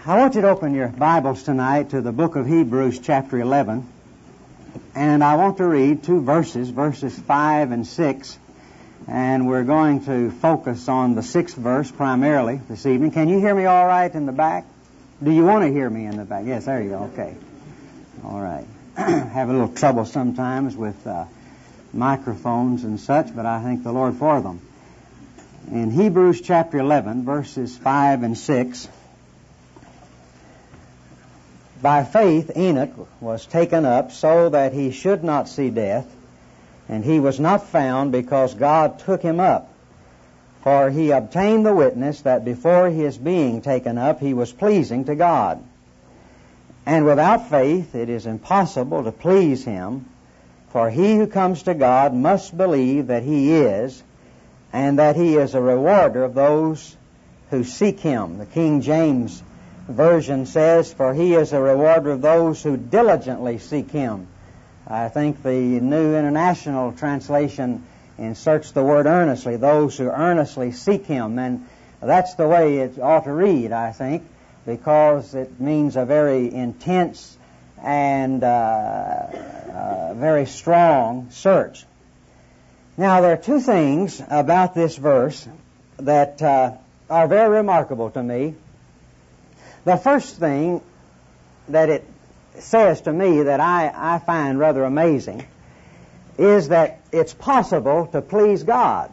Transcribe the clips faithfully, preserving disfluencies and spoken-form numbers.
I want you to open your Bibles tonight to the book of Hebrews, chapter eleven. And I want to read two verses, verses five and six. And we're going to focus on the sixth verse primarily this evening. Can you hear me all right in the back? Do you want to hear me in the back? Yes, there you go. Okay. All right. Have a little trouble sometimes with uh, microphones and such, but I thank the Lord for them. In Hebrews chapter eleven, verses five and six, by faith Enoch was taken up so that he should not see death, and he was not found because God took him up. For he obtained the witness that before his being taken up he was pleasing to God. And without faith it is impossible to please him, for he who comes to God must believe that he is, and that he is a rewarder of those who seek him. The King James Version says, for he is a rewarder of those who diligently seek him. I think the New International Translation inserts the word earnestly, those who earnestly seek him. And that's the way it ought to read, I think, because it means a very intense and uh, uh, very strong search. Now, there are two things about this verse that uh, are very remarkable to me. The first thing that it says to me that I, I find rather amazing is that it's possible to please God.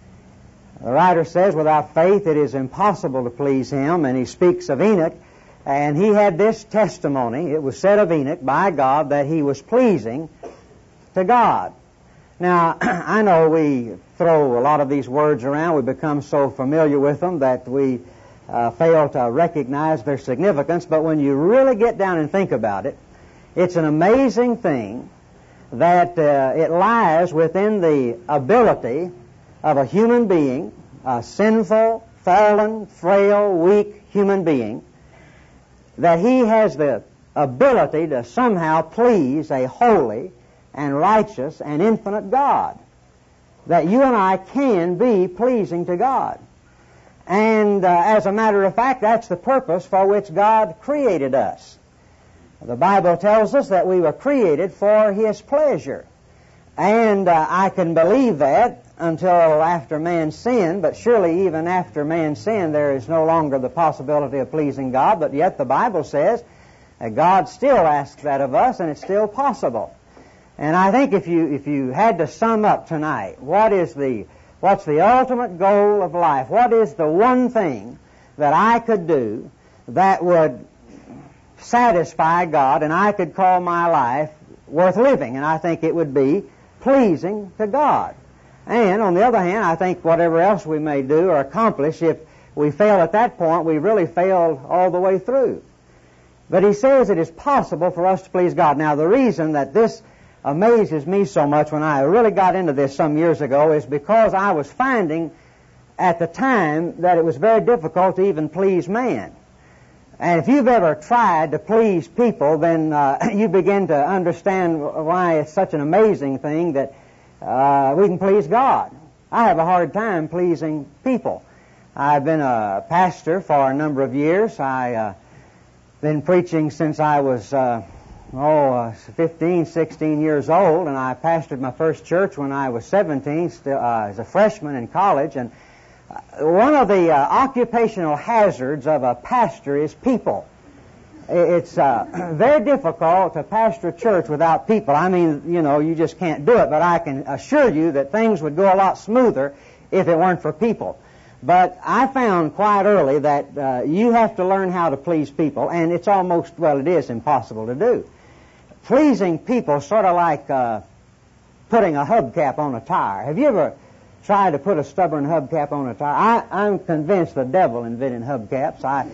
The writer says, without faith it is impossible to please him, and he speaks of Enoch, and he had this testimony. It was said of Enoch by God that he was pleasing to God. Now, I know we throw a lot of these words around. We become so familiar with them that we uh, fail to recognize their significance. But when you really get down and think about it, it's an amazing thing that uh, it lies within the ability of a human being, a sinful, fallen, frail, weak human being, that he has the ability to somehow please a holy and righteous and infinite God. That you and I can be pleasing to God. And uh, as a matter of fact, that's the purpose for which God created us. The Bible tells us that we were created for his pleasure. And uh, I can believe that until after man sinned, but surely even after man sinned there is no longer the possibility of pleasing God, but yet the Bible says that God still asks that of us, and it's still possible. And I think if you if you had to sum up tonight, what is the what's the ultimate goal of life? What is the one thing that I could do that would satisfy God and I could call my life worth living? And I think it would be pleasing to God. And on the other hand, I think whatever else we may do or accomplish, if we fail at that point, we really failed all the way through. But he says it is possible for us to please God. Now, the reason that this amazes me so much when I really got into this some years ago is because I was finding at the time that it was very difficult to even please man. And if you've ever tried to please people, then uh, you begin to understand why it's such an amazing thing that uh, we can please God. I have a hard time pleasing people. I've been a pastor for a number of years. I've uh, been preaching since I was uh, oh, uh, fifteen, sixteen years old, and I pastored my first church when I was seventeen, still, uh, as a freshman in college. And uh, one of the uh, occupational hazards of a pastor is people. It's uh, very difficult to pastor a church without people. I mean, you know, you just can't do it, but I can assure you that things would go a lot smoother if it weren't for people. But I found quite early that uh, you have to learn how to please people, and it's almost, well, it is impossible to do. Pleasing people is sort of like uh, putting a hubcap on a tire. Have you ever tried to put a stubborn hubcap on a tire? I, I'm convinced the devil invented hubcaps. I,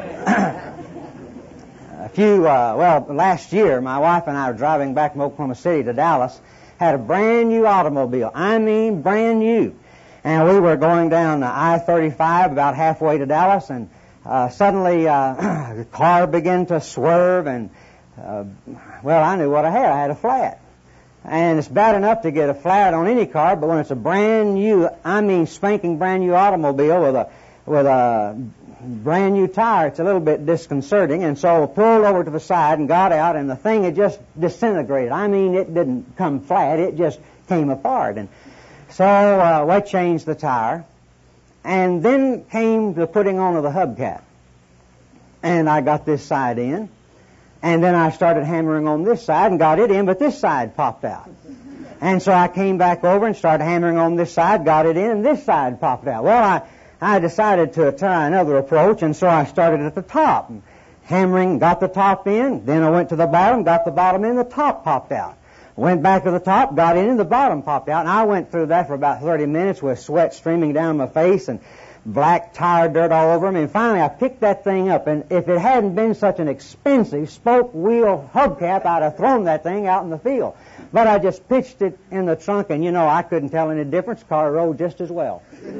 a few, uh, well, last year, my wife and I were driving back from Oklahoma City to Dallas, had a brand new automobile. I mean, brand new. And we were going down I thirty-five about halfway to Dallas, and uh, suddenly uh, the car began to swerve, and Uh, well, I knew what I had. I had a flat. And it's bad enough to get a flat on any car, but when it's a brand new, I mean spanking brand new automobile with a with a brand new tire, it's a little bit disconcerting, and so I pulled over to the side and got out, and the thing had just disintegrated. I mean, it didn't come flat, it just came apart. And so uh, I changed the tire, and then came the putting on of the hubcap. And I got this side in, and then I started hammering on this side and got it in, but this side popped out. And so I came back over and started hammering on this side, got it in, and this side popped out. Well, I, I decided to try another approach, and so I started at the top, hammering, got the top in, then I went to the bottom, got the bottom in, the top popped out. Went back to the top, got in, and the bottom popped out. And I went through that for about thirty minutes with sweat streaming down my face and black tire dirt all over me. And finally I picked that thing up, and if it hadn't been such an expensive spoke wheel hubcap, I'd have thrown that thing out in the field. But I just pitched it in the trunk, and you know, I couldn't tell any difference. The car rode just as well.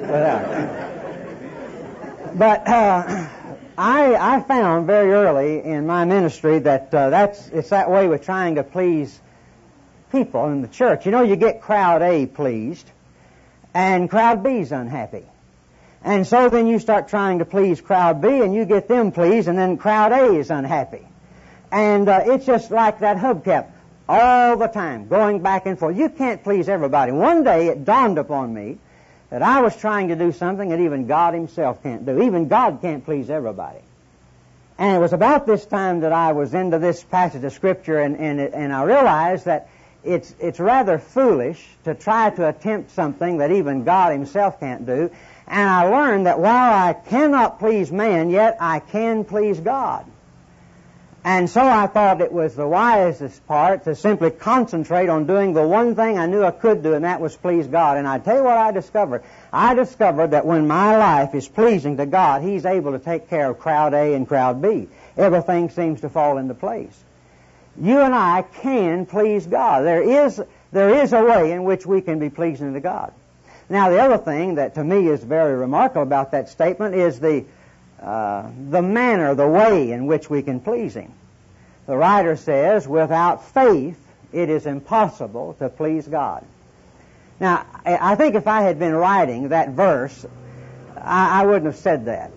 But uh, I, I found very early in my ministry that uh, that's it's that way with trying to please people in the church. You know, you get crowd A pleased, and crowd B's unhappy. And so then you start trying to please crowd B, and you get them pleased, and then crowd A is unhappy. And uh, it's just like that hubcap all the time, going back and forth. You can't please everybody. One day it dawned upon me that I was trying to do something that even God himself can't do. Even God can't please everybody. And it was about this time that I was into this passage of Scripture, and, and, it, and I realized that it's, it's rather foolish to try to attempt something that even God himself can't do. And I learned that while I cannot please man, yet I can please God. And so I thought it was the wisest part to simply concentrate on doing the one thing I knew I could do, and that was please God. And I tell you what I discovered. I discovered that when my life is pleasing to God, He's able to take care of crowd A and crowd B. Everything seems to fall into place. You and I can please God. There is, there is a way in which we can be pleasing to God. Now, the other thing that to me is very remarkable about that statement is the uh, the manner, the way in which we can please Him. The writer says, without faith, it is impossible to please God. Now, I think if I had been writing that verse, I, I wouldn't have said that.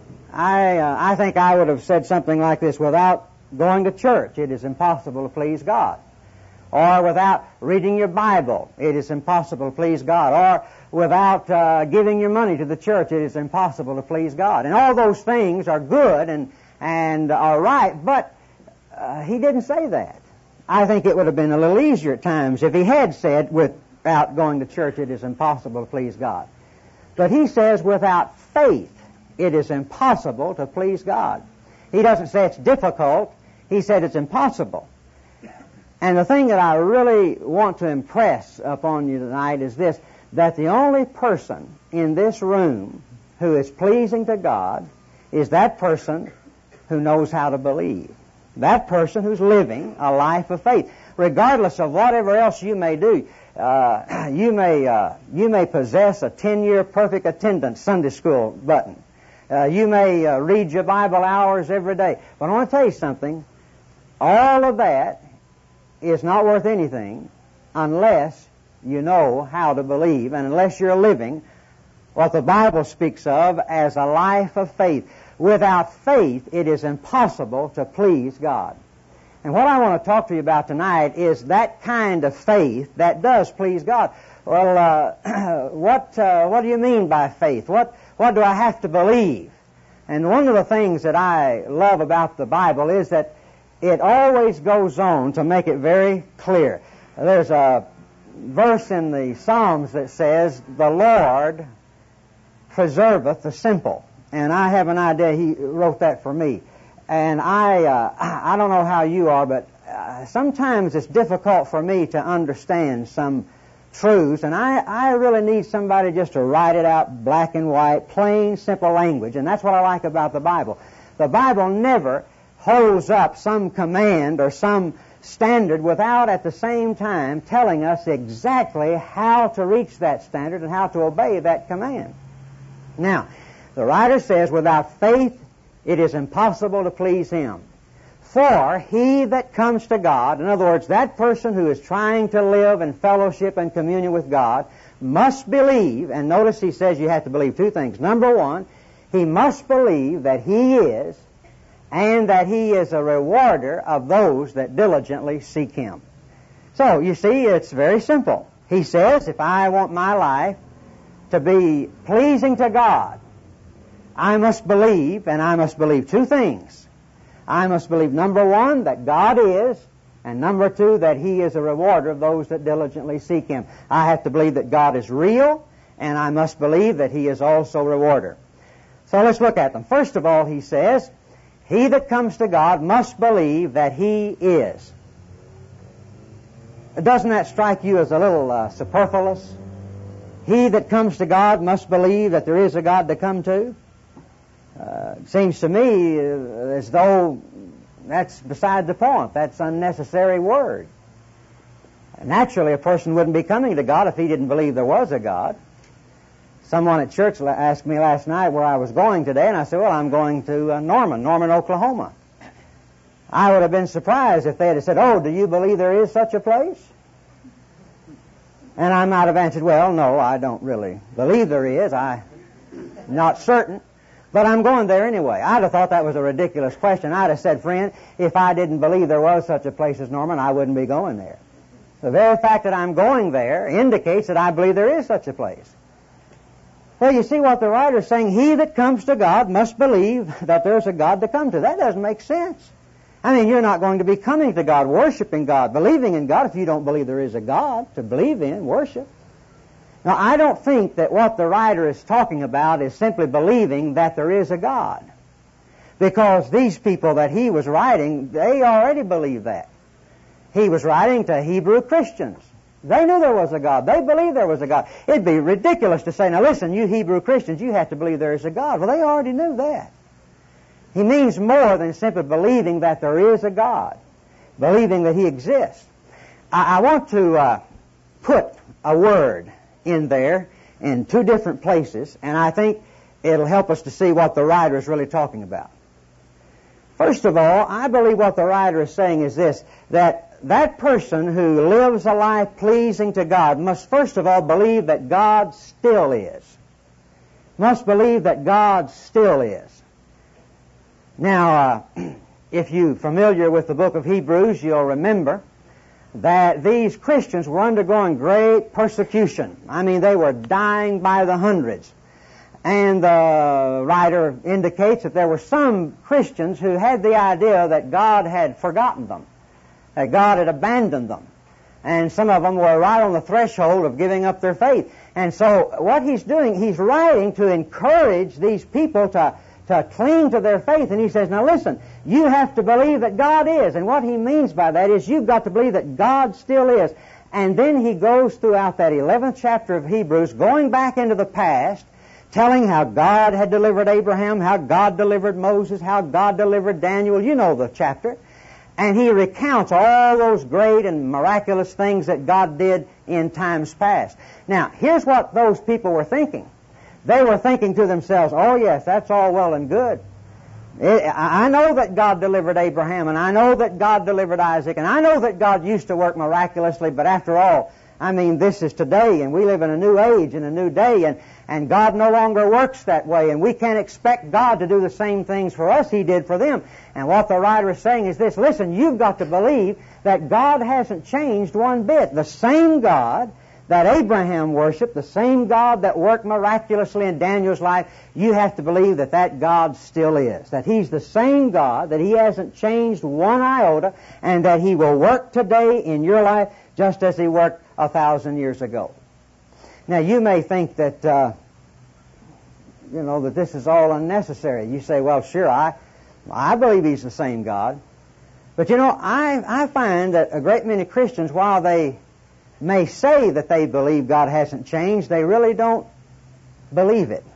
I, uh, I think I would have said something like this: without going to church, it is impossible to please God. Or without reading your Bible, it is impossible to please God. Or without uh, giving your money to the church, it is impossible to please God. And all those things are good and, and are right, but uh, he didn't say that. I think it would have been a little easier at times if he had said, without going to church, it is impossible to please God. But he says, without faith, it is impossible to please God. He doesn't say it's difficult. He said it's impossible. And the thing that I really want to impress upon you tonight is this, that the only person in this room who is pleasing to God is that person who knows how to believe. That person who's living a life of faith. Regardless of whatever else you may do, uh, you may uh, you may possess a ten-year perfect attendance Sunday school button. Uh, you may uh, read your Bible hours every day. But I want to tell you something. All of that is not worth anything unless you know how to believe, and unless you're living what the Bible speaks of as a life of faith. Without faith, it is impossible to please God. And what I want to talk to you about tonight is that kind of faith that does please God. Well, uh, what uh, what do you mean by faith? What what do I have to believe? And one of the things that I love about the Bible is that it always goes on to make it very clear. There's a verse in the Psalms that says, "The Lord preserveth the simple." And I have an idea he wrote that for me. And I uh, I don't know how you are, but uh, sometimes it's difficult for me to understand some truths, and I, I really need somebody just to write it out black and white, plain, simple language. And that's what I like about the Bible. The Bible never holds up some command or some standard without at the same time telling us exactly how to reach that standard and how to obey that command. Now, the writer says, without faith it is impossible to please Him. For he that comes to God, in other words, that person who is trying to live in fellowship and communion with God, must believe, and notice he says you have to believe two things. Number one, He must believe that He is, and that He is a rewarder of those that diligently seek Him. So, you see, it's very simple. He says, if I want my life to be pleasing to God, I must believe, and I must believe two things. I must believe, number one, that God is, and number two, that He is a rewarder of those that diligently seek Him. I have to believe that God is real, and I must believe that He is also a rewarder. So let's look at them. First of all, he says, he that comes to God must believe that He is. Doesn't that strike you as a little uh, superfluous? He that comes to God must believe that there is a God to come to. Uh, it seems to me uh, as though that's beside the point. That's an unnecessary word. Naturally, a person wouldn't be coming to God if he didn't believe there was a God. Someone at church asked me last night where I was going today, and I said, well, I'm going to uh, Norman, Norman, Oklahoma. I would have been surprised if they had said, oh, do you believe there is such a place? And I might have answered, well, no, I don't really believe there is. I'm not certain. But I'm going there anyway. I'd have thought that was a ridiculous question. I'd have said, friend, if I didn't believe there was such a place as Norman, I wouldn't be going there. The very fact that I'm going there indicates that I believe there is such a place. Well, you see what the writer is saying. He that comes to God must believe that there's a God to come to. That doesn't make sense. I mean, you're not going to be coming to God, worshiping God, believing in God if you don't believe there is a God to believe in, worship. Now, I don't think that what the writer is talking about is simply believing that there is a God. Because these people that he was writing, they already believe that. He was writing to Hebrew Christians. They knew there was a God. They believed there was a God. It'd be ridiculous to say, now listen, you Hebrew Christians, you have to believe there is a God. Well, they already knew that. He means more than simply believing that there is a God, believing that He exists. I, I want to uh, put a word in there in two different places, and I think it'll help us to see what the writer is really talking about. First of all, I believe what the writer is saying is this, that that person who lives a life pleasing to God must first of all believe that God still is. Must believe that God still is. Now, uh, if you're familiar with the book of Hebrews, you'll remember that these Christians were undergoing great persecution. I mean, they were dying by the hundreds. And the writer indicates that there were some Christians who had the idea that God had forgotten them, that God had abandoned them. And some of them were right on the threshold of giving up their faith. And so what he's doing, he's writing to encourage these people to, to cling to their faith. And he says, now listen, you have to believe that God is. And what he means by that is you've got to believe that God still is. And then he goes throughout that eleventh chapter of Hebrews, going back into the past, telling how God had delivered Abraham, how God delivered Moses, how God delivered Daniel. You know the chapter. And he recounts all those great and miraculous things that God did in times past. Now, here's what those people were thinking. They were thinking to themselves, oh yes, that's all well and good. I know that God delivered Abraham, and I know that God delivered Isaac, and I know that God used to work miraculously, but after all, I mean, this is today, and we live in a new age and a new day, and, and God no longer works that way, and we can't expect God to do the same things for us He did for them. And what the writer is saying is this, listen, you've got to believe that God hasn't changed one bit. The same God that Abraham worshiped, the same God that worked miraculously in Daniel's life, you have to believe that that God still is, that He's the same God, that He hasn't changed one iota, and that He will work today in your life just as He worked a thousand years ago. Now, you may think that, uh, you know, that this is all unnecessary. You say, well, sure, I, I believe He's the same God. But, you know, I, I find that a great many Christians, while they may say that they believe God hasn't changed, they really don't believe it.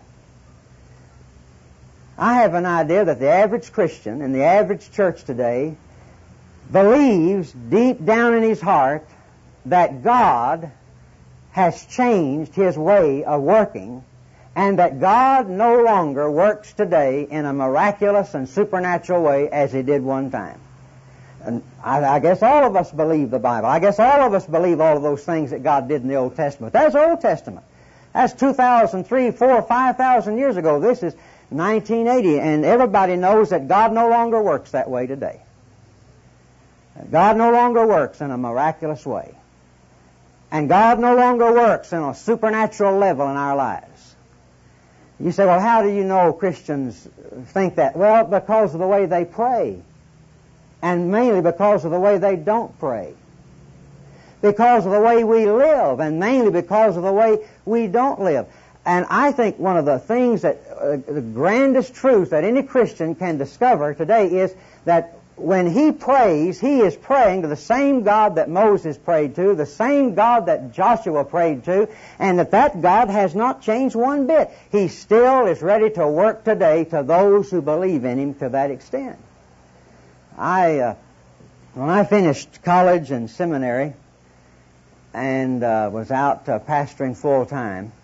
I have an idea that the average Christian in the average church today believes deep down in his heart that God has changed His way of working, and that God no longer works today in a miraculous and supernatural way as He did one time. And I, I guess all of us believe the Bible. I guess all of us believe all of those things that God did in the Old Testament. That's Old Testament. That's two thousand, three, four, five thousand years ago. This is nineteen eighty, and everybody knows that God no longer works that way today. God no longer works in a miraculous way. And God no longer works in a supernatural level in our lives. You say, well, how do you know Christians think that? Well, because of the way they pray. And mainly because of the way they don't pray. Because of the way we live, and mainly because of the way we don't live. And I think one of the things that, uh, the grandest truth that any Christian can discover today is that when he prays, he is praying to the same God that Moses prayed to, the same God that Joshua prayed to, and that that God has not changed one bit. He still is ready to work today to those who believe in Him to that extent. I, uh, when I finished college and seminary and uh, was out uh, pastoring full time,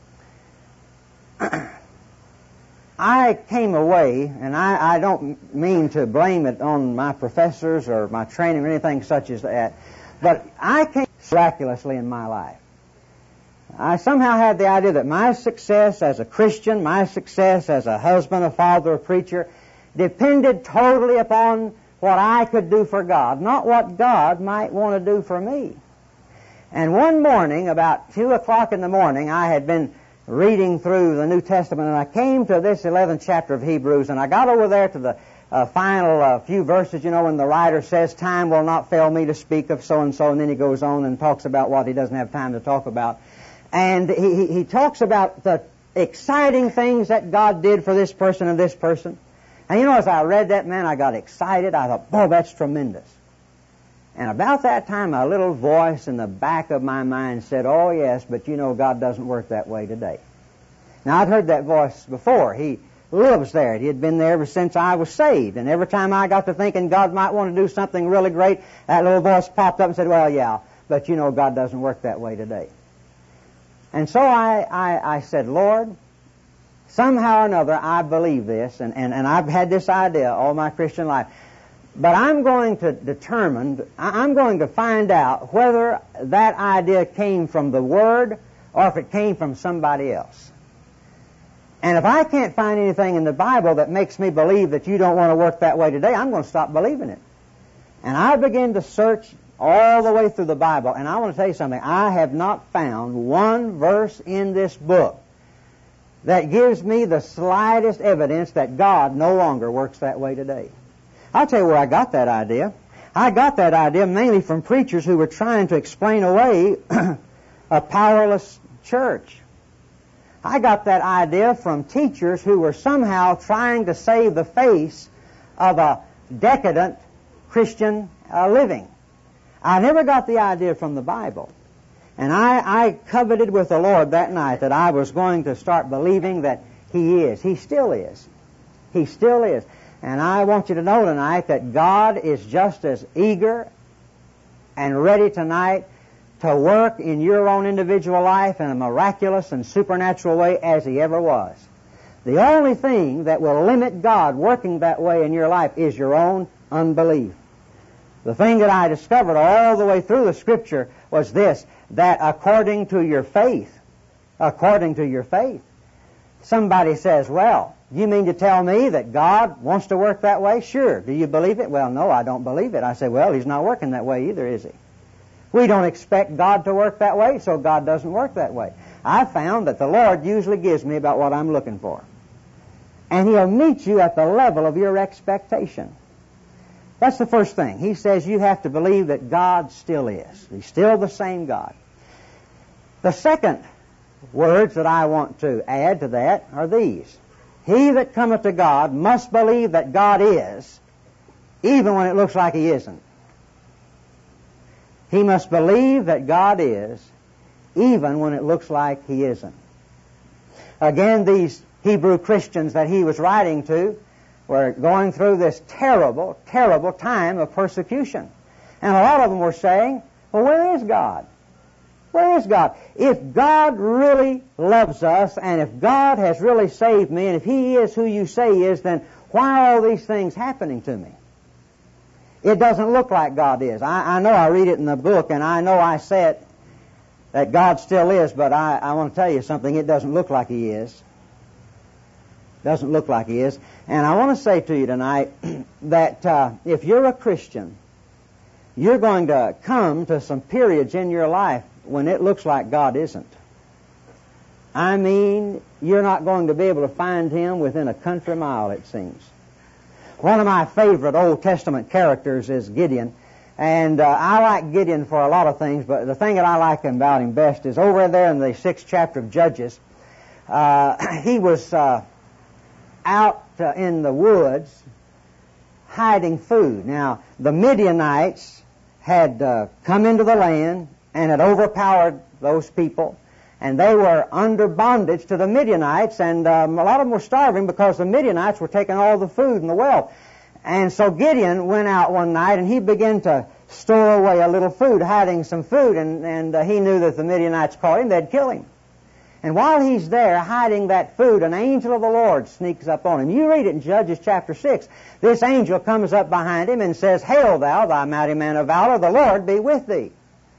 I came away, and I, I don't mean to blame it on my professors or my training or anything such as that, but I came miraculously in my life. I somehow had the idea that my success as a Christian, my success as a husband, a father, a preacher, depended totally upon what I could do for God, not what God might want to do for me. And one morning, about two o'clock in the morning, I had been reading through the New Testament, and I came to this eleventh chapter of Hebrews, and I got over there to the uh, final uh, few verses, you know, when the writer says, time will not fail me to speak of so-and-so, and then he goes on and talks about what he doesn't have time to talk about. And he, he, he talks about the exciting things that God did for this person and this person. And you know, as I read that, man, I got excited. I thought, oh, that's tremendous. And about that time, a little voice in the back of my mind said, oh, yes, but you know, God doesn't work that way today. Now, I'd heard that voice before. He lives there. He had been there ever since I was saved. And every time I got to thinking God might want to do something really great, that little voice popped up and said, well, yeah, but you know, God doesn't work that way today. And so I, I, I said, Lord, somehow or another, I believe this, and, and, and I've had this idea all my Christian life. But I'm going to determine, I'm going to find out whether that idea came from the Word or if it came from somebody else. And if I can't find anything in the Bible that makes me believe that you don't want to work that way today, I'm going to stop believing it. And I begin to search all the way through the Bible, and I want to tell you something. I have not found one verse in this book that gives me the slightest evidence that God no longer works that way today. I'll tell you where I got that idea. I got that idea mainly from preachers who were trying to explain away a powerless church. I got that idea from teachers who were somehow trying to save the face of a decadent Christian uh, living. I never got the idea from the Bible. And I, I coveted with the Lord that night that I was going to start believing that He is. He still is. He still is. And I want you to know tonight that God is just as eager and ready tonight to work in your own individual life in a miraculous and supernatural way as He ever was. The only thing that will limit God working that way in your life is your own unbelief. The thing that I discovered all the way through the Scripture was this, that according to your faith, according to your faith, somebody says, well, you mean to tell me that God wants to work that way? Sure. Do you believe it? Well, no, I don't believe it. I say, well, He's not working that way either, is He? We don't expect God to work that way, so God doesn't work that way. I found that the Lord usually gives me about what I'm looking for. And He'll meet you at the level of your expectation. That's the first thing. He says you have to believe that God still is. He's still the same God. The second words that I want to add to that are these. He that cometh to God must believe that God is, even when it looks like He isn't. He must believe that God is, even when it looks like He isn't. Again, these Hebrew Christians that he was writing to were going through this terrible, terrible time of persecution. And a lot of them were saying, well, where is God? Where is God? If God really loves us, and if God has really saved me, and if He is who you say He is, then why are all these things happening to me? It doesn't look like God is. I, I know I read it in the book, and I know I say it, that God still is, but I, I want to tell you something. It doesn't look like He is. Doesn't look like he is. And I want to say to you tonight that uh, if you're a Christian, you're going to come to some periods in your life when it looks like God isn't. I mean, you're not going to be able to find Him within a country mile, it seems. One of my favorite Old Testament characters is Gideon. And uh, I like Gideon for a lot of things, but the thing that I like about him best is over there in the sixth chapter of Judges, uh, he was uh, out uh, in the woods hiding food. Now, the Midianites had uh, come into the land and had overpowered those people, and they were under bondage to the Midianites, and um, a lot of them were starving because the Midianites were taking all the food and the wealth. And so Gideon went out one night and he began to store away a little food, hiding some food, and, and uh, he knew that if the Midianites caught him, they'd kill him. And while he's there hiding that food, an angel of the Lord sneaks up on him. You read it in Judges chapter six. This angel comes up behind him and says, "Hail thou, thy mighty man of valor, the Lord be with thee."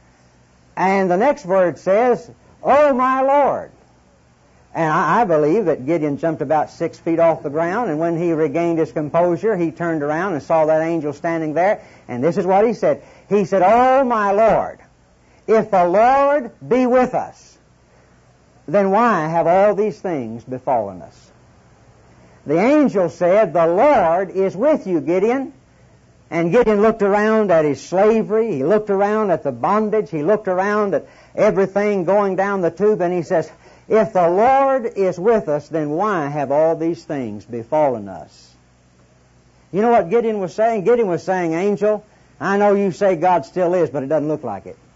And the next word says, "Oh, my Lord." And I, I believe that Gideon jumped about six feet off the ground, and when he regained his composure, he turned around and saw that angel standing there, and this is what he said. He said, "Oh, my Lord, if the Lord be with us, then why have all these things befallen us?" The angel said, "The Lord is with you, Gideon." And Gideon looked around at his slavery, he looked around at the bondage, he looked around at everything going down the tube, and he says, "If the Lord is with us, then why have all these things befallen us?" You know what Gideon was saying? Gideon was saying, "Angel, I know you say God still is, but it doesn't look like it.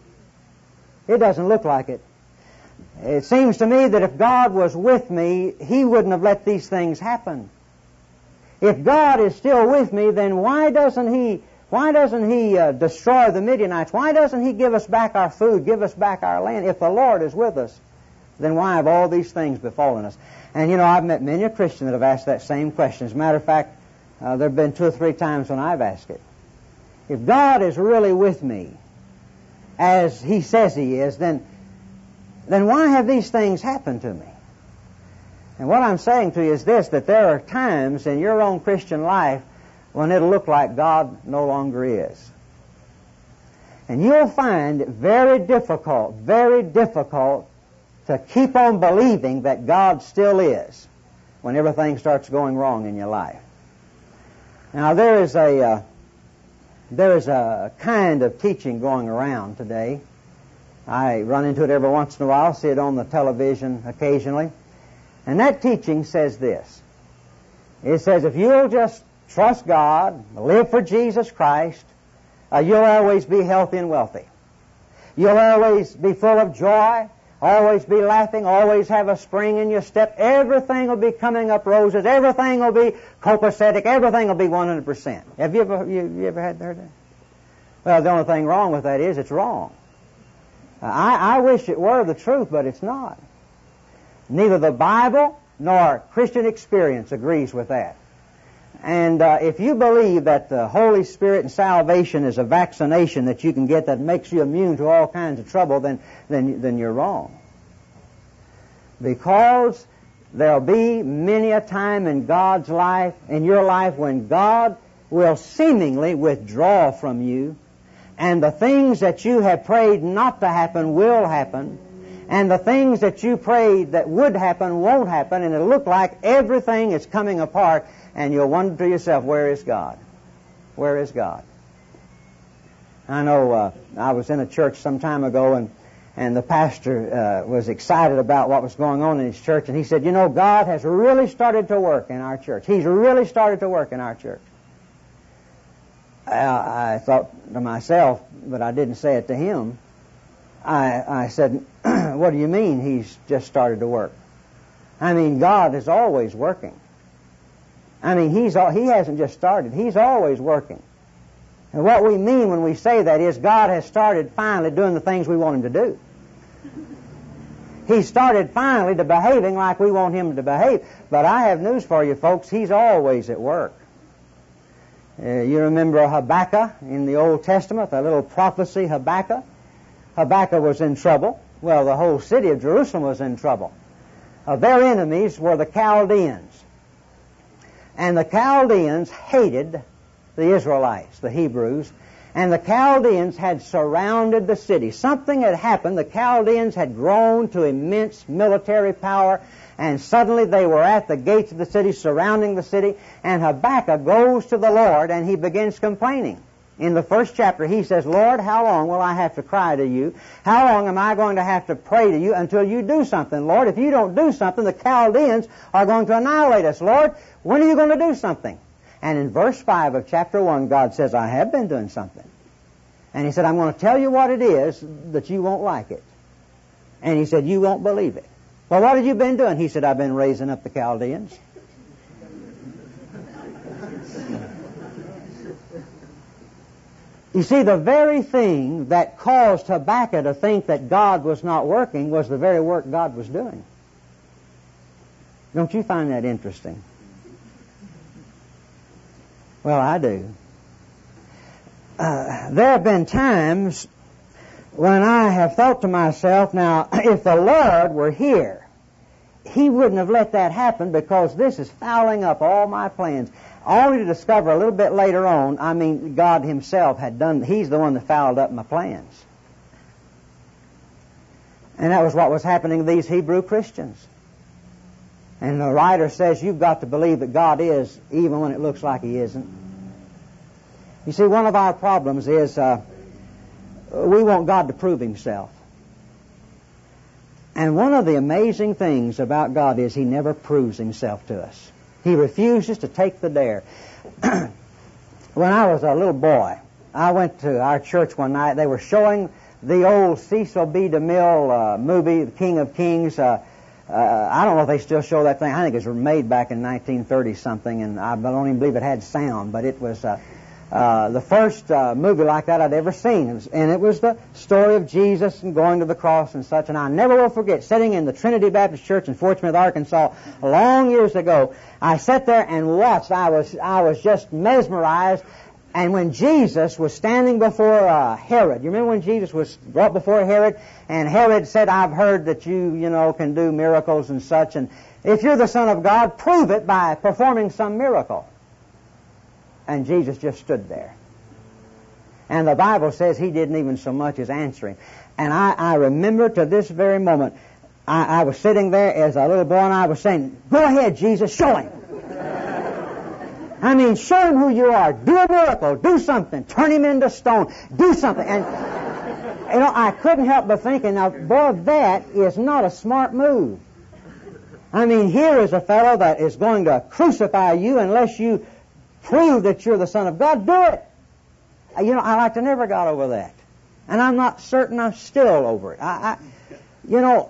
It doesn't look like it. It seems to me that if God was with me, He wouldn't have let these things happen. If God is still with me, then why doesn't He why doesn't He uh, destroy the Midianites? Why doesn't He give us back our food, give us back our land? If the Lord is with us, then why have all these things befallen us?" And you know, I've met many a Christian that have asked that same question. As a matter of fact, uh, there have been two or three times when I've asked it. If God is really with me, as He says He is, then then why have these things happened to me? And what I'm saying to you is this, that there are times in your own Christian life when it'll look like God no longer is. And you'll find it very difficult, very difficult to keep on believing that God still is when everything starts going wrong in your life. Now, there is a uh, there is a kind of teaching going around today. I run into it every once in a while, see it on the television occasionally. And that teaching says this. It says if you'll just trust God, live for Jesus Christ, uh, you'll always be healthy and wealthy. You'll always be full of joy, always be laughing, always have a spring in your step. Everything will be coming up roses. Everything will be copacetic. Everything will be one hundred percent. Have you ever, you, you ever had heard that? Well, the only thing wrong with that is it's wrong. I, I wish it were the truth, but it's not. Neither the Bible nor Christian experience agrees with that. And uh, if you believe that the Holy Spirit and salvation is a vaccination that you can get that makes you immune to all kinds of trouble, then then, then you're wrong. Because there'll be many a time in God's life, in your life, when God will seemingly withdraw from you, and the things that you have prayed not to happen will happen, and the things that you prayed that would happen won't happen, and it'll look like everything is coming apart, and you'll wonder to yourself, where is God? Where is God? I know uh, I was in a church some time ago, and, and the pastor uh, was excited about what was going on in his church, and he said, you know, God has really started to work in our church. He's really started to work in our church. I, I thought to myself, but I didn't say it to him. I, I said, what do you mean he's just started to work? I mean, God is always working. I mean, he's he hasn't just started. He's always working. And what we mean when we say that is God has started finally doing the things we want him to do. He started finally to behaving like we want him to behave. But I have news for you, folks. He's always at work. Uh, you remember Habakkuk in the Old Testament, the little prophecy Habakkuk? Habakkuk was in trouble. Well, the whole city of Jerusalem was in trouble. Uh, their enemies were the Chaldeans. And the Chaldeans hated the Israelites, the Hebrews, and the Chaldeans had surrounded the city. Something had happened. The Chaldeans had grown to immense military power, and suddenly they were at the gates of the city, surrounding the city, and Habakkuk goes to the Lord, and he begins complaining. In the first chapter, he says, Lord, how long will I have to cry to you? How long am I going to have to pray to you until you do something? Lord, if you don't do something, the Chaldeans are going to annihilate us. Lord, when are you going to do something? And in verse five of chapter one, God says, I have been doing something. And he said, I'm going to tell you what it is, that you won't like it. And he said, you won't believe it. Well, what have you been doing? He said, I've been raising up the Chaldeans. You see, the very thing that caused Habakkuk to think that God was not working was the very work God was doing. Don't you find that interesting? Well, I do. Uh, there have been times when I have thought to myself, now, if the Lord were here, He wouldn't have let that happen, because this is fouling up all my plans. Only to discover a little bit later on, I mean, God Himself had done, He's the one that fouled up my plans. And that was what was happening to these Hebrew Christians. And the writer says, you've got to believe that God is, even when it looks like He isn't. You see, one of our problems is uh, we want God to prove Himself. And one of the amazing things about God is He never proves Himself to us. He refuses to take the dare. When I was a little boy, I went to our church one night. They were showing the old Cecil B. DeMille uh, movie, The King of Kings. Uh, uh, I don't know if they still show that thing. I think it was made back in nineteen thirty something, and I don't even believe it had sound, but it was uh, uh, the first uh, movie like that I'd ever seen. It was, and it was the story of Jesus and going to the cross and such. And I never will forget, sitting in the Trinity Baptist Church in Fort Smith, Arkansas, long years ago, I sat there and watched. I was I was just mesmerized. And when Jesus was standing before uh, Herod, you remember when Jesus was brought before Herod, and Herod said, I've heard that you, you know, can do miracles and such, and if you're the Son of God, prove it by performing some miracle. And Jesus just stood there. And the Bible says He didn't even so much as answer him. And I, I remember to this very moment, I, I was sitting there as a little boy, and I was saying, go ahead, Jesus, show him. I mean, show him who you are. Do a miracle. Do something. Turn him into stone. Do something. And, you know, I couldn't help but thinking, now, boy, that is not a smart move. I mean, here is a fellow that is going to crucify you unless you prove that you're the Son of God. Do it. You know, I like to never got over that. And I'm not certain I'm still over it. I, I you know,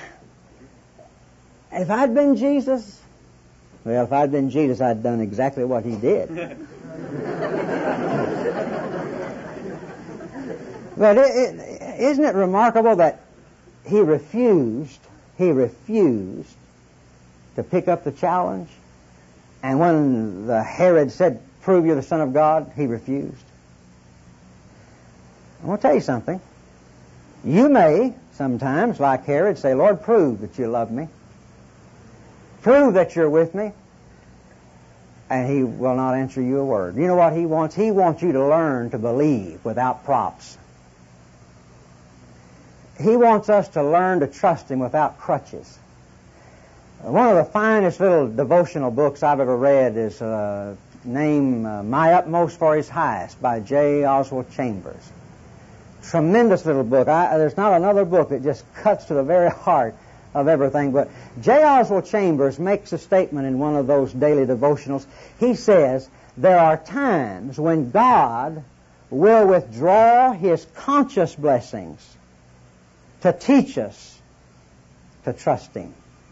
if I'd been Jesus... Well, if I'd been Jesus, I'd done exactly what He did. But it, it, isn't it remarkable that He refused, He refused to pick up the challenge? And when the Herod said, prove you're the Son of God, He refused. I want to tell you something. You may, sometimes, like Herod, say, Lord, prove that you love me. Prove that you're with me. And He will not answer you a word. You know what He wants? He wants you to learn to believe without props. He wants us to learn to trust Him without crutches. One of the finest little devotional books I've ever read is uh, named uh, My Utmost for His Highest by J. Oswald Chambers. Tremendous little book. I, there's not another book that just cuts to the very heart of everything. But J. Oswald Chambers makes a statement in one of those daily devotionals. He says, there are times when God will withdraw His conscious blessings to teach us to trust Him.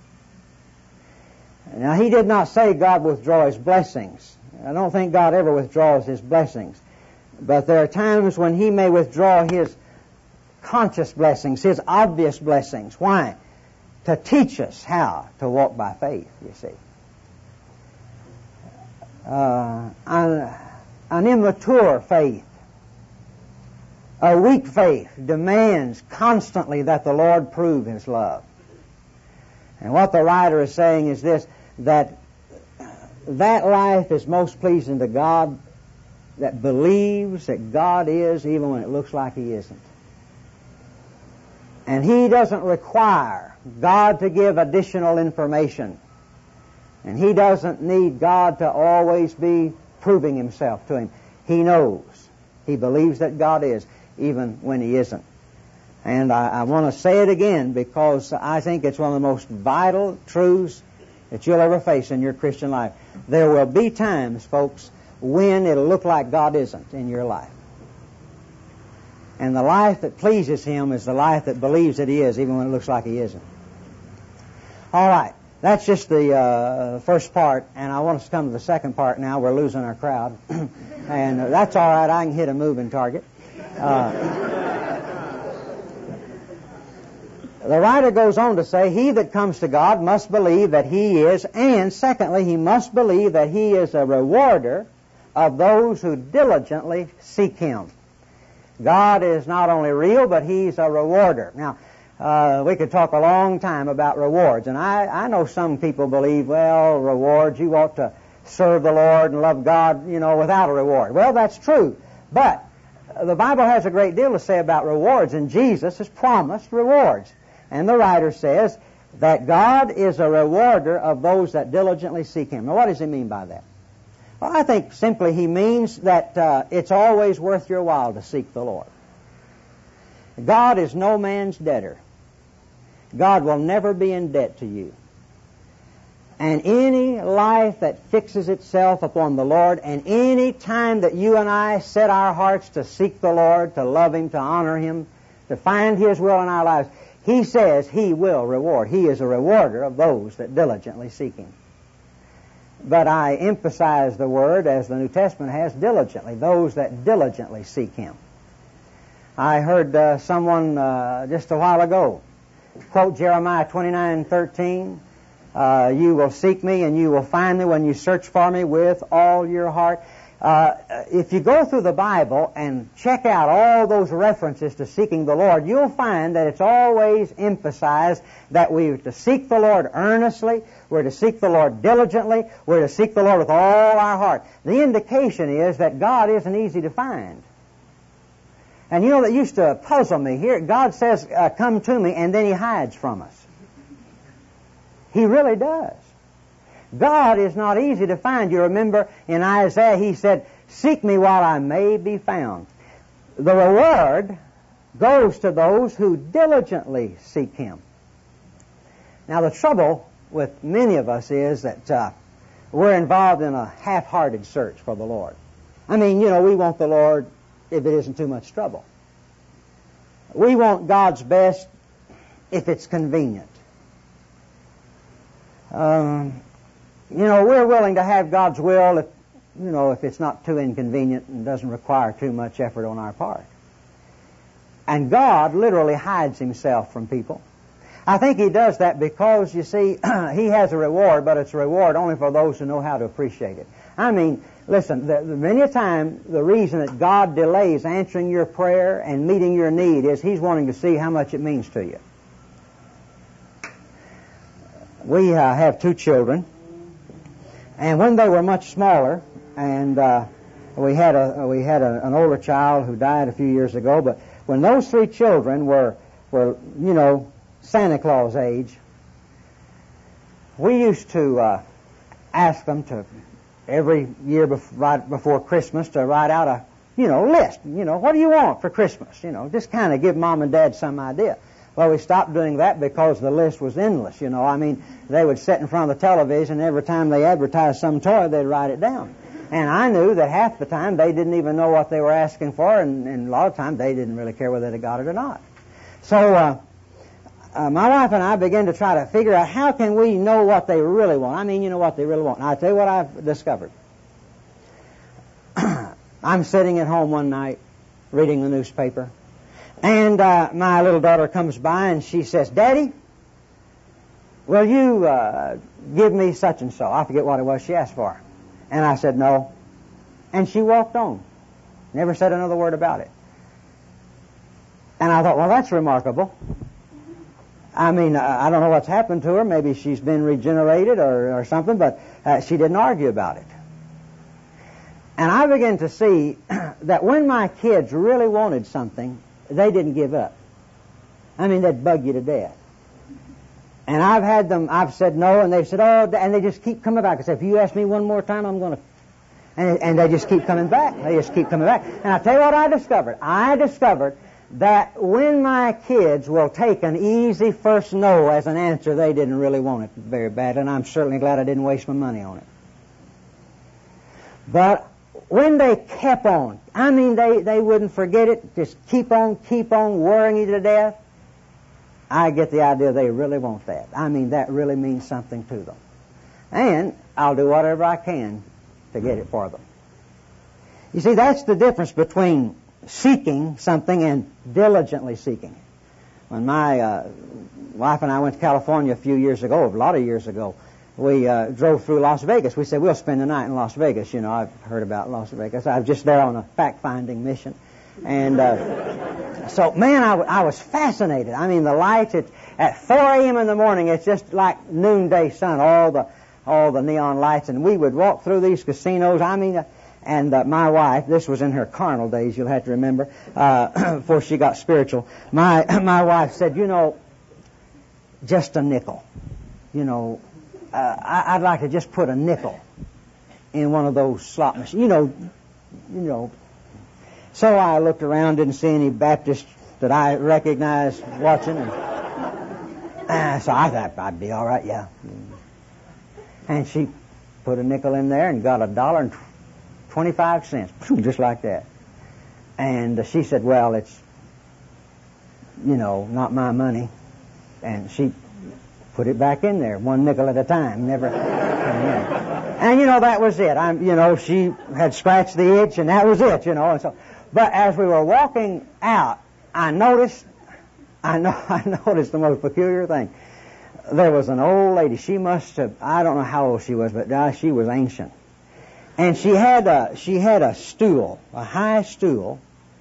Now, he did not say God withdraw His blessings. I don't think God ever withdraws His blessings. But there are times when He may withdraw His conscious blessings, His obvious blessings. Why? To teach us how to walk by faith, you see. Uh, an, an immature faith, a weak faith, demands constantly that the Lord prove His love. And what the writer is saying is this, that that life is most pleasing to God that believes that God is even when it looks like He isn't. And He doesn't require God to give additional information. And He doesn't need God to always be proving Himself to him. He knows. He believes that God is, even when He isn't. And I, I want to say it again because I think it's one of the most vital truths that you'll ever face in your Christian life. There will be times, folks, when it'll look like God isn't in your life. And the life that pleases Him is the life that believes that He is, even when it looks like He isn't. All right. That's just the uh, first part, and I want us to come to the second part now. We're losing our crowd. And uh, that's all right. I can hit a moving target. Uh, the writer goes on to say, he that comes to God must believe that He is, and secondly, he must believe that He is a rewarder of those who diligently seek Him. God is not only real, but He's a rewarder. Now, Uh, we could talk a long time about rewards. And I, I know some people believe, well, rewards, you ought to serve the Lord and love God, you know, without a reward. Well, that's true. But uh, the Bible has a great deal to say about rewards, and Jesus has promised rewards. And the writer says that God is a rewarder of those that diligently seek Him. Now, what does he mean by that? Well, I think simply he means that uh, it's always worth your while to seek the Lord. God is no man's debtor. God will never be in debt to you. And any life that fixes itself upon the Lord, and any time that you and I set our hearts to seek the Lord, to love Him, to honor Him, to find His will in our lives, He says He will reward. He is a rewarder of those that diligently seek Him. But I emphasize the word, as the New Testament has, diligently, those that diligently seek Him. I heard uh, someone uh, just a while ago quote Jeremiah twenty-nine thirteen. Uh, you will seek me and you will find me when you search for me with all your heart. Uh, if you go through the Bible and check out all those references to seeking the Lord, you'll find that it's always emphasized that we're to seek the Lord earnestly, we're to seek the Lord diligently, we're to seek the Lord with all our heart. The indication is that God isn't easy to find. And you know, that used to puzzle me. Here, God says, uh, come to me, and then He hides from us. He really does. God is not easy to find. You remember in Isaiah, He said, seek me while I may be found. The reward goes to those who diligently seek Him. Now, the trouble with many of us is that uh, we're involved in a half-hearted search for the Lord. I mean, you know, we want the Lord if it isn't too much trouble. We want God's best if it's convenient. Um, you know, we're willing to have God's will if, you know, if it's not too inconvenient and doesn't require too much effort on our part. And God literally hides Himself from people. I think He does that because, you see, He has a reward, but it's a reward only for those who know how to appreciate it. I mean, listen, the, the, many a time the reason that God delays answering your prayer and meeting your need is He's wanting to see how much it means to you. We uh, have two children, and when they were much smaller, and uh, we had a we had a, an older child who died a few years ago, but when those three children were were you know Santa Claus age, we used to uh, ask them to every year bef- right before Christmas to write out a you know list. You know, what do you want for Christmas? You know, just kind of give Mom and Dad some idea. Well, we stopped doing that because the list was endless, you know. I mean, they would sit in front of the television, and every time they advertised some toy, they'd write it down. And I knew that half the time they didn't even know what they were asking for, and, and a lot of times they didn't really care whether they got it or not. So uh, uh, my wife and I began to try to figure out how can we know what they really want. I mean, you know what they really want. And I'll tell you what I've discovered. I'm sitting at home one night reading the newspaper, and uh, my little daughter comes by and she says, Daddy, will you uh, give me such and so? I forget what it was she asked for. And I said, no. And she walked on. Never said another word about it. And I thought, well, that's remarkable. I mean, I don't know what's happened to her. Maybe she's been regenerated or, or something, but Uh, she didn't argue about it. And I began to see that when my kids really wanted something, they didn't give up. I mean, they'd bug you to death. And I've had them, I've said no, and they've said, oh, and they just keep coming back. I said, if you ask me one more time, I'm going to... And, and they just keep coming back. They just keep coming back. And I'll tell you what I discovered. I discovered that when my kids will take an easy first no as an answer, they didn't really want it very bad, and I'm certainly glad I didn't waste my money on it. But when they kept on, I mean, they, they wouldn't forget it, just keep on, keep on worrying you to death, I get the idea they really want that. I mean, that really means something to them. And I'll do whatever I can to get it for them. You see, that's the difference between seeking something and diligently seeking. When my uh, wife and I went to California a few years ago, a lot of years ago, we uh, drove through Las Vegas. We said, we'll spend the night in Las Vegas. You know, I've heard about Las Vegas. I was just there on a fact-finding mission. And uh, so, man, I, w- I was fascinated. I mean, the lights, it, at four a.m. in the morning, it's just like noonday sun, all the all the neon lights. And we would walk through these casinos. I mean, uh, and uh, my wife, this was in her carnal days, you'll have to remember, uh, before she got spiritual. My my wife said, you know, just a nickel. You know, uh, I, I'd like to just put a nickel in one of those slot machines. You know, you know. So I looked around, didn't see any Baptists that I recognized watching. And, uh, so I thought I'd be all right, yeah. And she put a nickel in there and got a dollar and twenty-five cents, just like that. And she said, well, it's, you know, not my money. And she put it back in there, one nickel at a time, never. And, you know, that was it. I'm, you know, she had scratched the itch, and that was it, you know. And so, but as we were walking out, I noticed, I know, I noticed the most peculiar thing. There was an old lady. She must have, I don't know how old she was, but uh, she was ancient. And she had a, she had a stool, a high stool,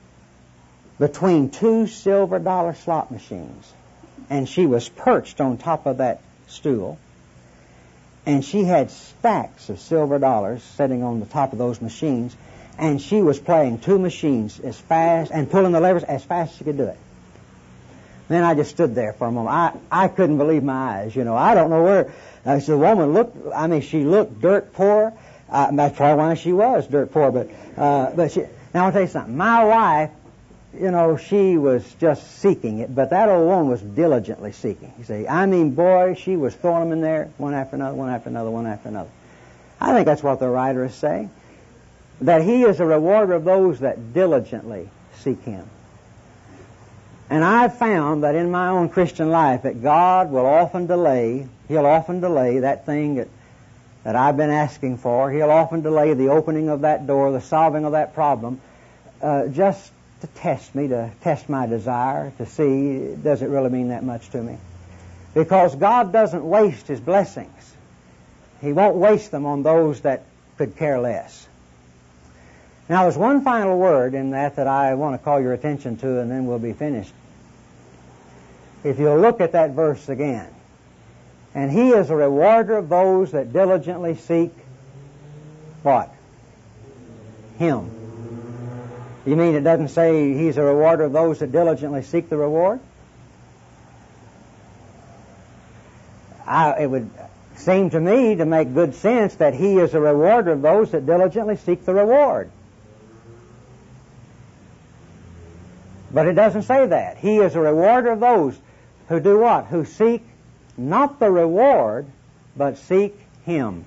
between two silver dollar slot machines. And she was perched on top of that stool. And she had stacks of silver dollars sitting on the top of those machines. And she was playing two machines as fast, and pulling the levers as fast as she could do it. Then I just stood there for a moment. I, I couldn't believe my eyes, you know. I don't know where. Uh, so the woman looked, I mean, she looked dirt poor. Uh, that's probably why she was dirt poor. But, uh, but she, now I'll tell you something. My wife, you know, she was just seeking it, but that old woman was diligently seeking. You see, I mean, boy, she was throwing them in there, one after another, one after another, one after another. I think that's what the writer is saying, that he is a rewarder of those that diligently seek him. And I've found that in my own Christian life that God will often delay, he'll often delay that thing that, that I've been asking for. He'll often delay the opening of that door, the solving of that problem, uh, just to test me, to test my desire, to see, does it really mean that much to me? Because God doesn't waste his blessings. He won't waste them on those that could care less. Now, there's one final word in that that I want to call your attention to, and then we'll be finished. If you'll look at that verse again. And he is a rewarder of those that diligently seek what? Him. You mean it doesn't say he's a rewarder of those that diligently seek the reward? I, it would seem to me to make good sense that he is a rewarder of those that diligently seek the reward. But it doesn't say that. He is a rewarder of those who do what? Who seek not the reward, but seek him.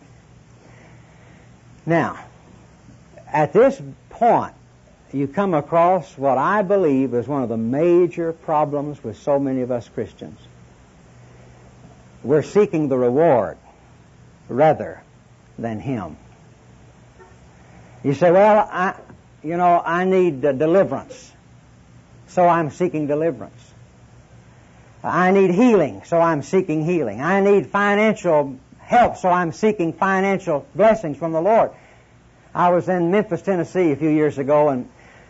Now, at this point, you come across what I believe is one of the major problems with so many of us Christians. We're seeking the reward rather than him. You say, well, I, you know, I need uh, deliverance, so I'm seeking deliverance. I need healing, so I'm seeking healing. I need financial help, so I'm seeking financial blessings from the Lord. I was in Memphis, Tennessee a few years ago, and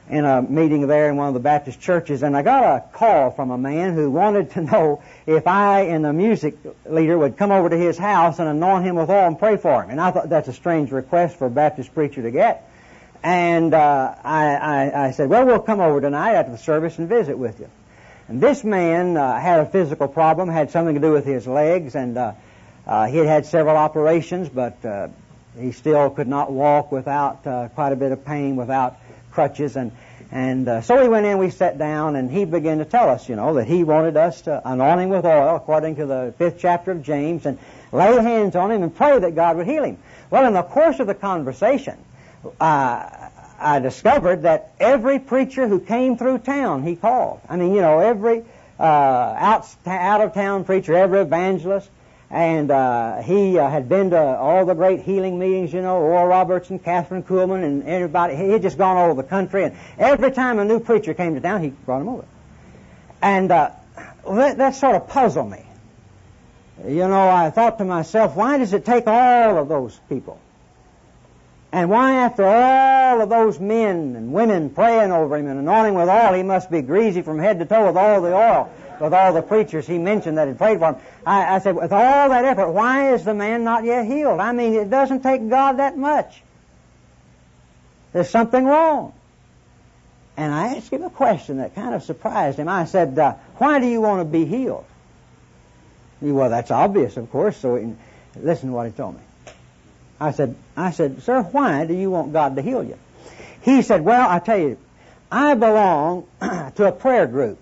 in a meeting there in one of the Baptist churches, and I got a call from a man who wanted to know if I and the music leader would come over to his house and anoint him with oil and pray for him. And I thought that's a strange request for a Baptist preacher to get. And uh, I, I, I said, well, we'll come over tonight after the service and visit with you. And this man uh, had a physical problem, had something to do with his legs, and uh, uh, he had had several operations, but uh, he still could not walk without uh, quite a bit of pain, without crutches, and and uh, so we went in, we sat down, and he began to tell us, you know, that he wanted us to anoint him with oil, according to the fifth chapter of James, and lay hands on him and pray that God would heal him. Well, in the course of the conversation, uh, I discovered that every preacher who came through town, he called. I mean, you know, every uh, out, out-of-town preacher, every evangelist, and uh, he uh, had been to all the great healing meetings, you know, Oral Roberts and Catherine Kuhlman and everybody. He had just gone all over the country, and every time a new preacher came to town, he brought him over. And uh, that, that sort of puzzled me. You know, I thought to myself, why does it take all of those people? And why, after all of those men and women praying over him and anointing with oil, he must be greasy from head to toe with all the oil, with all the preachers he mentioned that had prayed for him. I, I said, with all that effort, why is the man not yet healed? I mean, it doesn't take God that much. There's something wrong. And I asked him a question that kind of surprised him. I said, uh, why do you want to be healed? He, well, that's obvious, of course, so he, listen to what he told me. I said, I said, sir, why do you want God to heal you? He said, well, I tell you, I belong to a prayer group.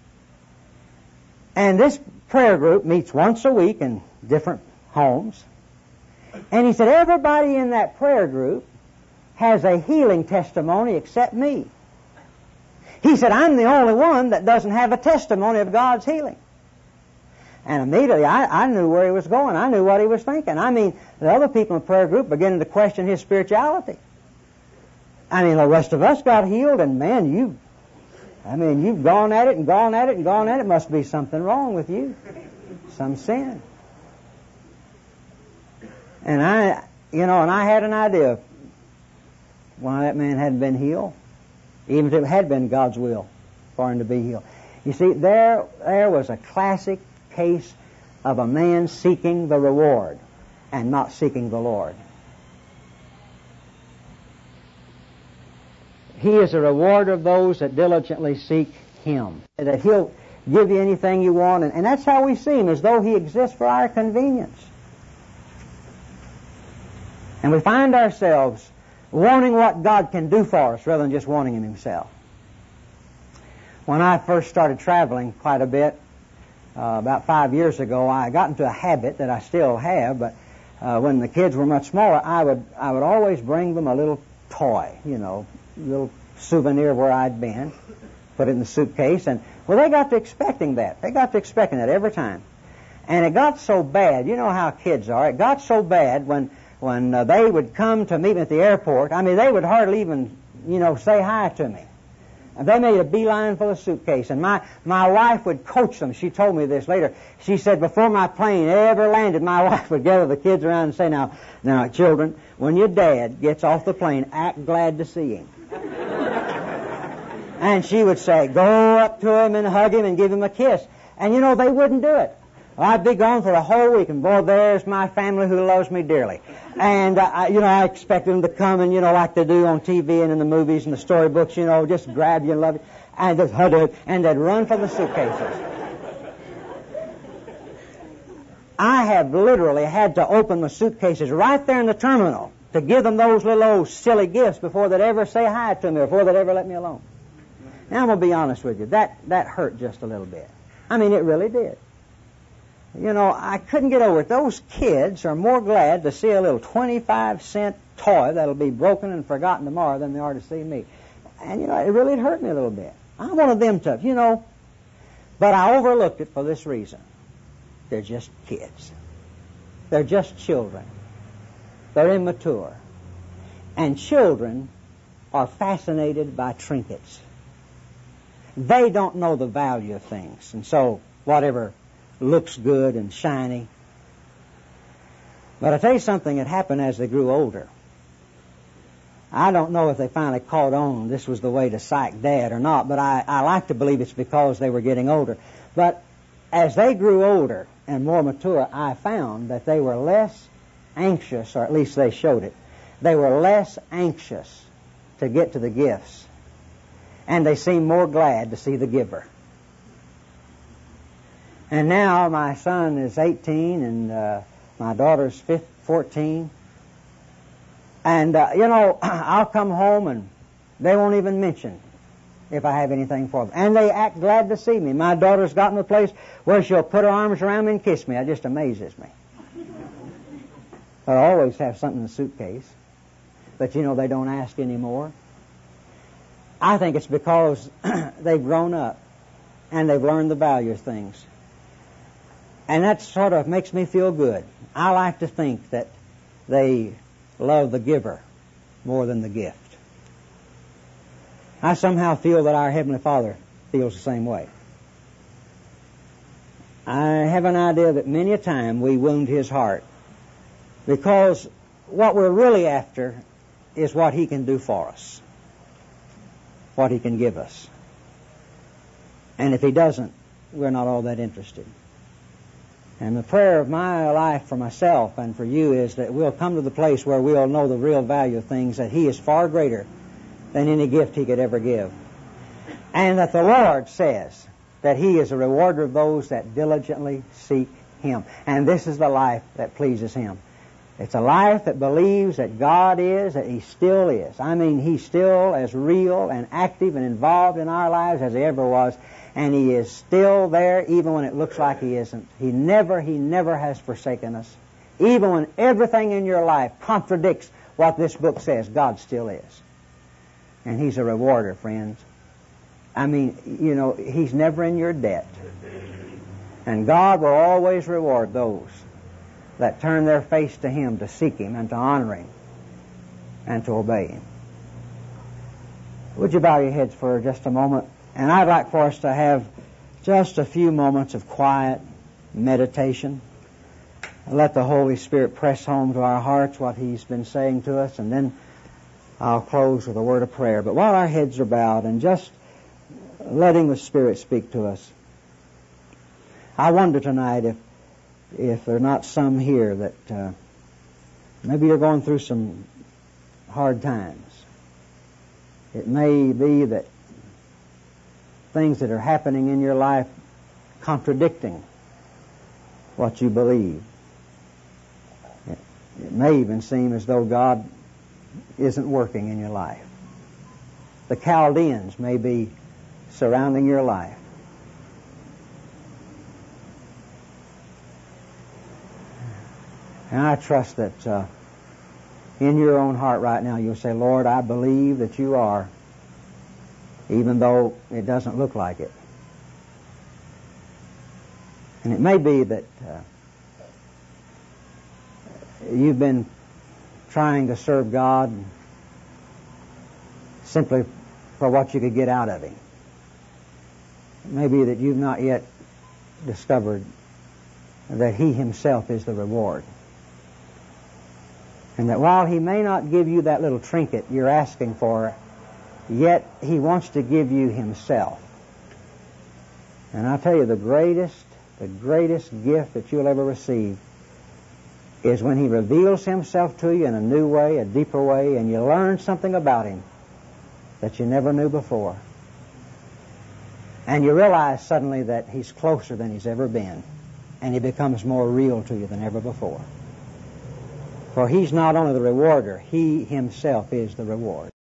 And this prayer group meets once a week in different homes. And he said, everybody in that prayer group has a healing testimony except me. He said, I'm the only one that doesn't have a testimony of God's healing. And immediately I, I knew where he was going. I knew what he was thinking. I mean, the other people in the prayer group beginning to question his spirituality. I mean, the rest of us got healed, and man, you, I mean, you've gone at it and gone at it and gone at it. Must be something wrong with you. Some sin. And I, you know, and I had an idea of why that man hadn't been healed, even if it had been God's will for him to be healed. You see, there, there was a classic case of a man seeking the reward and not seeking the Lord. He is a rewarder of those that diligently seek Him. That He'll give you anything you want, and, and that's how we see Him, as though He exists for our convenience. And we find ourselves wanting what God can do for us rather than just wanting Him Himself. When I first started traveling quite a bit, Uh, about five years ago, I got into a habit that I still have, but uh, when the kids were much smaller, I would I would always bring them a little toy, you know, a little souvenir of where I'd been, put it in the suitcase, and well, they got to expecting that. They got to expecting that every time. And it got so bad, you know how kids are, it got so bad when, when uh, they would come to meet me at the airport, I mean, they would hardly even, you know, say hi to me. And they made a beeline for the suitcase. And my, my wife would coach them. She told me this later. She said before my plane ever landed, my wife would gather the kids around and say, now, now, children, when your dad gets off the plane, act glad to see him. And she would say, go up to him and hug him and give him a kiss. And, you know, they wouldn't do it. Well, I'd be gone for a whole week, and boy, there's my family who loves me dearly. And, uh, I, you know, I expected them to come and, you know, like they do on T V and in the movies and the storybooks, you know, just grab you and love you, and just hug it, and they'd run for the suitcases. I have literally had to open the suitcases right there in the terminal to give them those little old silly gifts before they'd ever say hi to me, before they'd ever let me alone. Now, I'm going to be honest with you. That, that hurt just a little bit. I mean, it really did. You know, I couldn't get over it. Those kids are more glad to see a little twenty-five cent toy that'll be broken and forgotten tomorrow than they are to see me. And, you know, it really hurt me a little bit. I wanted them to, you know, but I overlooked it for this reason. They're just kids. They're just children. They're immature. And children are fascinated by trinkets. They don't know the value of things. And so, whatever looks good and shiny. But I'll tell you something that happened as they grew older. I don't know if they finally caught on this was the way to psych Dad or not, but I, I like to believe it's because they were getting older. But as they grew older and more mature, I found that they were less anxious, or at least they showed it. They were less anxious to get to the gifts, and they seemed more glad to see the giver. And now my son is eighteen, and uh, my daughter's fourteen. And, uh, you know, I'll come home and they won't even mention if I have anything for them. And they act glad to see me. My daughter's gotten to the place where she'll put her arms around me and kiss me. It just amazes me. But I always have something in the suitcase. But, you know, they don't ask anymore. I think it's because they've grown up and they've learned the value of things. And that sort of makes me feel good. I like to think that they love the giver more than the gift. I somehow feel that our Heavenly Father feels the same way. I have an idea that many a time we wound His heart because what we're really after is what He can do for us, what He can give us. And if He doesn't, we're not all that interested. And the prayer of my life for myself and for you is that we'll come to the place where we'll know the real value of things, that He is far greater than any gift He could ever give. And that the Lord says that He is a rewarder of those that diligently seek Him. And this is the life that pleases Him. It's a life that believes that God is, that He still is. I mean, He's still as real and active and involved in our lives as He ever was. And He is still there even when it looks like He isn't. He never, He never has forsaken us. Even when everything in your life contradicts what this book says, God still is. And He's a rewarder, friends. I mean, you know, He's never in your debt. And God will always reward those that turn their face to Him to seek Him and to honor Him and to obey Him. Would you bow your heads for just a moment? And I'd like for us to have just a few moments of quiet meditation. Let the Holy Spirit press home to our hearts what He's been saying to us, and then I'll close with a word of prayer. But while our heads are bowed and just letting the Spirit speak to us, I wonder tonight if if there are not some here that uh, maybe you're going through some hard times. It may be that things that are happening in your life contradicting what you believe. It, it may even seem as though God isn't working in your life. The Chaldeans may be surrounding your life. And I trust that uh, in your own heart right now you'll say, Lord, I believe that You are, even though it doesn't look like it. And it may be that uh, you've been trying to serve God simply for what you could get out of Him. It may be that you've not yet discovered that He Himself is the reward. And that while He may not give you that little trinket you're asking for, yet He wants to give you Himself. And I'll tell you, the greatest, the greatest gift that you'll ever receive is when He reveals Himself to you in a new way, a deeper way, and you learn something about Him that you never knew before. And you realize suddenly that He's closer than He's ever been, and He becomes more real to you than ever before. For He's not only the rewarder, He Himself is the reward.